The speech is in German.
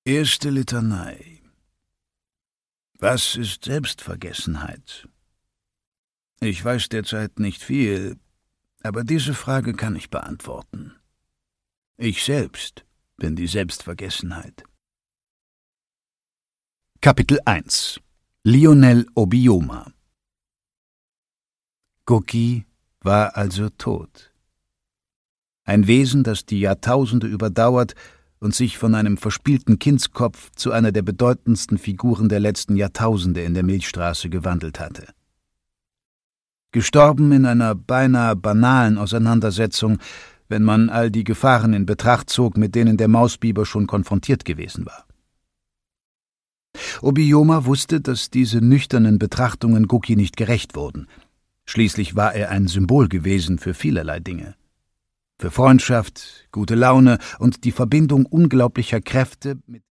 Erste Litanei. Was ist Selbstvergessenheit? Ich weiß derzeit nicht viel, aber diese Frage kann ich beantworten. Ich selbst bin die Selbstvergessenheit. Kapitel 1. Lionel Obioma. Guki war also tot. Ein Wesen, das die Jahrtausende überdauert und sich von einem verspielten Kindskopf zu einer der bedeutendsten Figuren der letzten Jahrtausende in der Milchstraße gewandelt hatte. Gestorben in einer beinahe banalen Auseinandersetzung, wenn man all die Gefahren in Betracht zog, mit denen der Mausbiber schon konfrontiert gewesen war. Obioma wusste, dass diese nüchternen Betrachtungen Guki nicht gerecht wurden. Schließlich war er ein Symbol gewesen für vielerlei Dinge. Für Freundschaft, gute Laune und die Verbindung unglaublicher Kräfte mit